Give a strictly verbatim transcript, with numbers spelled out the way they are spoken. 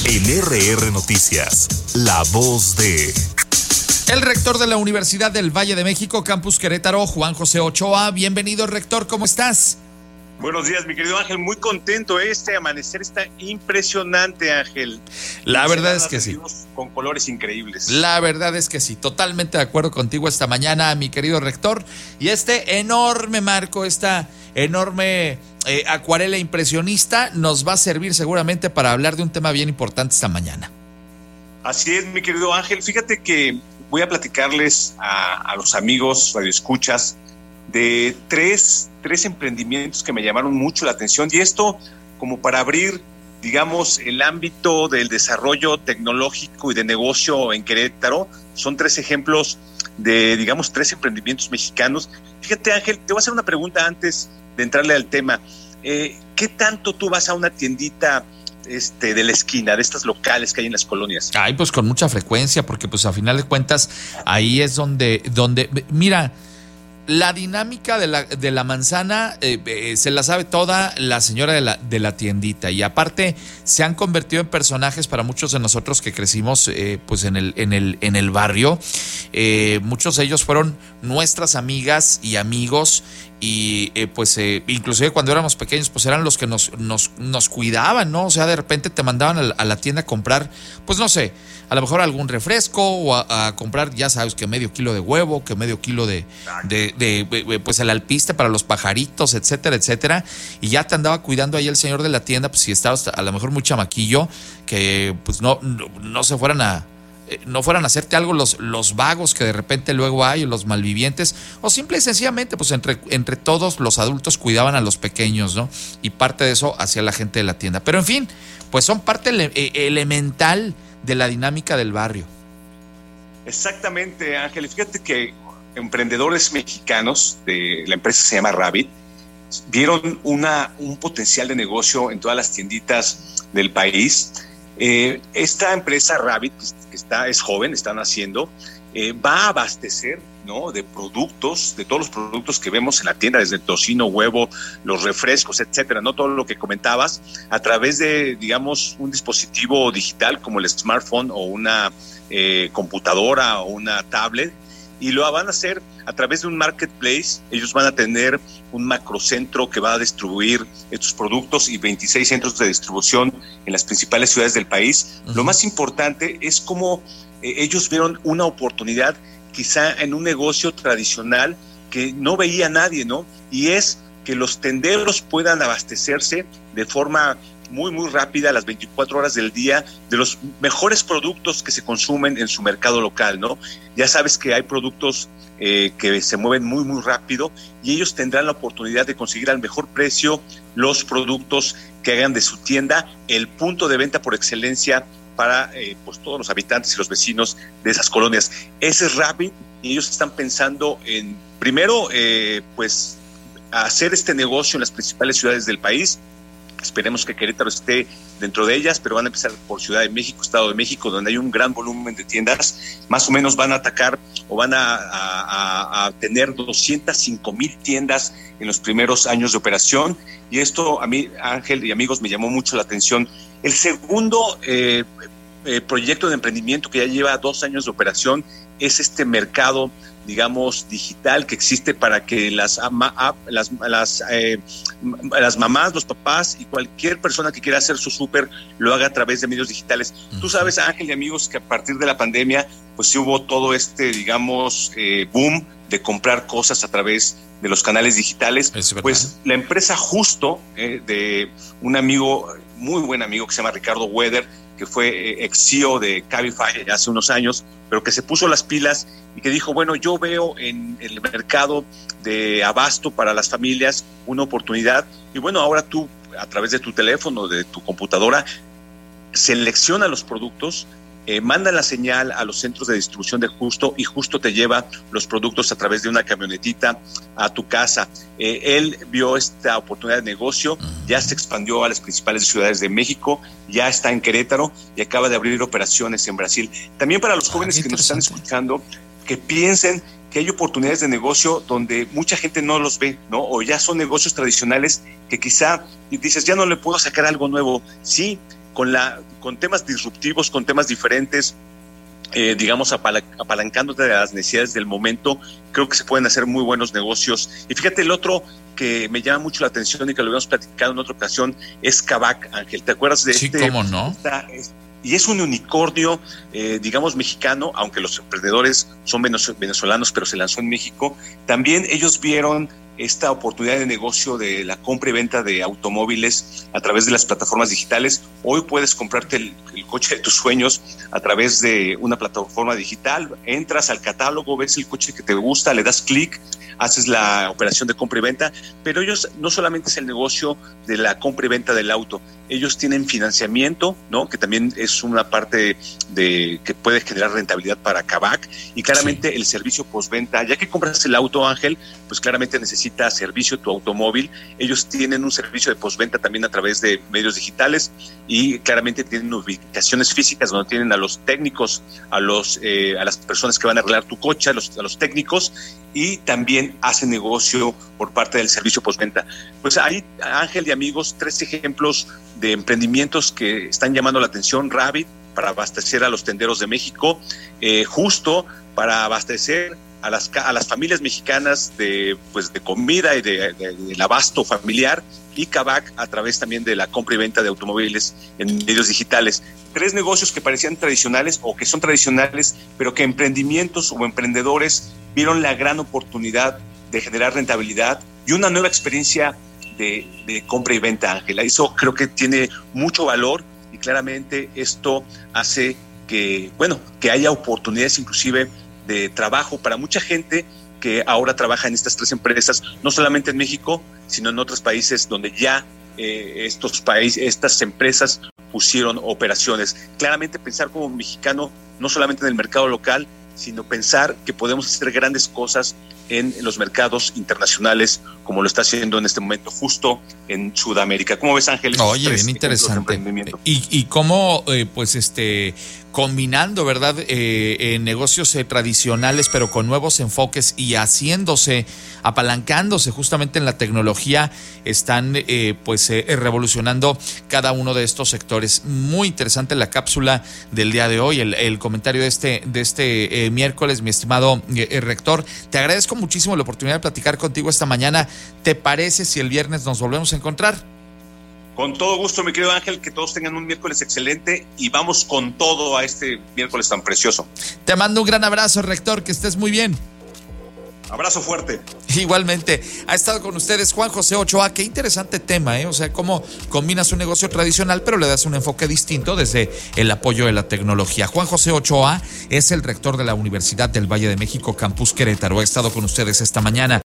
En R R Noticias, la voz de... El rector de la Universidad del Valle de México, Campus Querétaro, Juan José Ochoa. Bienvenido, rector, ¿cómo estás? Buenos días, mi querido Ángel, muy contento. Este amanecer está impresionante, Ángel. La verdad es que sí. Con colores increíbles. La verdad es que sí, totalmente de acuerdo contigo esta mañana, mi querido rector. Y este enorme marco, esta enorme eh, acuarela impresionista nos va a servir seguramente para hablar de un tema bien importante esta mañana. Así es, mi querido Ángel. Fíjate que voy a platicarles a, a los amigos radioescuchas de tres, tres emprendimientos que me llamaron mucho la atención, y esto como para abrir, digamos, el ámbito del desarrollo tecnológico y de negocio en Querétaro. Son tres ejemplos de, digamos, tres emprendimientos mexicanos. Fíjate, Ángel, te voy a hacer una pregunta antes de entrarle al tema. Eh, ¿Qué tanto tú vas a una tiendita Este, de la esquina, de estas locales que hay en las colonias? Ay, pues con mucha frecuencia, porque pues a final de cuentas ahí es donde, donde mira, la dinámica de la, de la manzana eh, eh, se la sabe toda la señora de la, de la tiendita, y aparte se han convertido en personajes para muchos de nosotros que crecimos eh, pues en el, en el, en el barrio. Eh, muchos de ellos fueron nuestras amigas y amigos, y eh, pues eh, inclusive cuando éramos pequeños pues eran los que nos, nos, nos cuidaban, ¿no? O sea, de repente te mandaban a la, a la tienda a comprar, pues no sé, a lo mejor algún refresco, o a, a comprar, ya sabes, que medio kilo de huevo, que medio kilo de, de, de, de pues el alpiste para los pajaritos, etcétera, etcétera, y ya te andaba cuidando ahí el señor de la tienda, pues si estabas a lo mejor muy chamaquillo, que pues no, no, no se fueran a no fueran a hacerte algo los, los vagos que de repente luego hay, los malvivientes, o simple y sencillamente pues entre, entre todos los adultos cuidaban a los pequeños, ¿no? Y parte de eso hacía la gente de la tienda. Pero en fin, pues son parte ele- elemental de la dinámica del barrio. Exactamente, Ángel. Fíjate que emprendedores mexicanos, de la empresa se llama Rabbit, vieron una, un potencial de negocio en todas las tienditas del país. Eh, esta empresa Rabbit, que está, es joven, están haciendo, eh, va a abastecer, ¿no?, de productos, de todos los productos que vemos en la tienda, desde el tocino, huevo, los refrescos, etcétera, ¿no? Todo lo que comentabas, a través de, digamos, un dispositivo digital como el smartphone o una eh, computadora o una tablet, y lo van a hacer a través de un marketplace. Ellos van a tener un macrocentro que va a distribuir estos productos y veintiséis centros de distribución en las principales ciudades del país. Uh-huh. Lo más importante es cómo eh, ellos vieron una oportunidad quizá en un negocio tradicional que no veía nadie, ¿no? Y es que los tenderos puedan abastecerse de forma muy, muy rápida, a las veinticuatro horas del día, de los mejores productos que se consumen en su mercado local, ¿no? Ya sabes que hay productos eh, que se mueven muy, muy rápido, y ellos tendrán la oportunidad de conseguir al mejor precio los productos que hagan de su tienda el punto de venta por excelencia para eh, pues todos los habitantes y los vecinos de esas colonias. Ese es Rappi, y ellos están pensando en, primero, eh, pues, hacer este negocio en las principales ciudades del país. Esperemos que Querétaro esté dentro de ellas, pero van a empezar por Ciudad de México, Estado de México, donde hay un gran volumen de tiendas. Más o menos van a atacar o van a, a, a tener doscientas cinco mil tiendas en los primeros años de operación. Y esto a mí, Ángel y amigos, me llamó mucho la atención. El segundo eh, eh, proyecto de emprendimiento, que ya lleva dos años de operación, es este mercado, digamos, digital que existe para que las ama, las las, eh, las mamás, los papás y cualquier persona que quiera hacer su súper lo haga a través de medios digitales. Uh-huh. Tú sabes, Ángel y amigos, que a partir de la pandemia pues sí hubo todo este, digamos, eh, boom de comprar cosas a través de los canales digitales. Pues la empresa Justo, eh, de un amigo, muy buen amigo, que se llama Ricardo Weder, que fue ex C E O de Cabify hace unos años, pero que se puso las pilas y que dijo, bueno, yo veo en el mercado de abasto para las familias una oportunidad, y bueno, ahora tú, a través de tu teléfono, de tu computadora, selecciona los productos, eh, manda la señal a los centros de distribución de Justo, y Justo te lleva los productos a través de una camionetita a tu casa. Eh, él vio esta oportunidad de negocio, ya se expandió a las principales ciudades de México, ya está en Querétaro y acaba de abrir operaciones en Brasil. También para los jóvenes ah, que nos están escuchando, que piensen que hay oportunidades de negocio donde mucha gente no los ve, ¿no? O ya son negocios tradicionales que quizá dices, ya no le puedo sacar algo nuevo. Sí, con, la, con temas disruptivos, con temas diferentes, eh, digamos, apala- apalancándote de las necesidades del momento, creo que se pueden hacer muy buenos negocios. Y fíjate, el otro que me llama mucho la atención y que lo habíamos platicado en otra ocasión es Kavak, Ángel. ¿Te acuerdas de sí, este? Sí, cómo no. Esta, y es un unicornio, eh, digamos, mexicano, aunque los emprendedores son venezolanos, pero se lanzó en México. También ellos vieron esta oportunidad de negocio de la compra y venta de automóviles a través de las plataformas digitales. Hoy puedes comprarte el, el coche de tus sueños a través de una plataforma digital. Entras al catálogo, ves el coche que te gusta, le das clic, haces la operación de compra y venta, pero ellos no solamente es el negocio de la compra y venta del auto, ellos tienen financiamiento, ¿no? Que también es una parte de que puede generar rentabilidad para Kavak, y claramente sí, el servicio postventa. Ya que compras el auto, Ángel, pues claramente necesitas servicio tu automóvil. Ellos tienen un servicio de postventa también a través de medios digitales, y claramente tienen ubicaciones físicas donde tienen a los técnicos, a los eh, a las personas que van a arreglar tu coche, a los, a los técnicos, y también hacen negocio por parte del servicio postventa. Pues ahí, Ángel y amigos, tres ejemplos de emprendimientos que están llamando la atención. Rabbit, para abastecer a los tenderos de México, eh, Justo, para abastecer a las, a las familias mexicanas de, pues, de comida y de, de, del abasto familiar, y Kavak a través también de la compra y venta de automóviles en medios digitales. Tres negocios que parecían tradicionales o que son tradicionales, pero que emprendimientos o emprendedores vieron la gran oportunidad de generar rentabilidad y una nueva experiencia de, de compra y venta, Ángela. Eso creo que tiene mucho valor, y claramente esto hace que, bueno, que haya oportunidades inclusive de trabajo para mucha gente que ahora trabaja en estas tres empresas, no solamente en México, sino en otros países donde ya eh, estos países, estas empresas pusieron operaciones. Claramente pensar como mexicano, no solamente en el mercado local, sino pensar que podemos hacer grandes cosas en los mercados internacionales, como lo está haciendo en este momento Justo en Sudamérica. ¿Cómo ves, Ángel? Oye, bien interesante. Y, y cómo, eh, pues, este, combinando, ¿verdad?, eh, eh, negocios eh, tradicionales, pero con nuevos enfoques y haciéndose, apalancándose justamente en la tecnología, están, eh, pues, eh, revolucionando cada uno de estos sectores. Muy interesante la cápsula del día de hoy, el, el comentario de este, de este eh, miércoles, mi estimado eh, rector. Te agradezco muchísimo la oportunidad de platicar contigo esta mañana. ¿Te parece si el viernes nos volvemos a encontrar? Con todo gusto, mi querido Ángel, que todos tengan un miércoles excelente, y vamos con todo a este miércoles tan precioso. Te mando un gran abrazo, rector, que estés muy bien. Abrazo fuerte. Igualmente, ha estado con ustedes Juan José Ochoa. Qué interesante tema, ¿eh? O sea, cómo combinas un negocio tradicional, pero le das un enfoque distinto desde el apoyo de la tecnología. Juan José Ochoa es el rector de la Universidad del Valle de México, Campus Querétaro. Ha estado con ustedes esta mañana.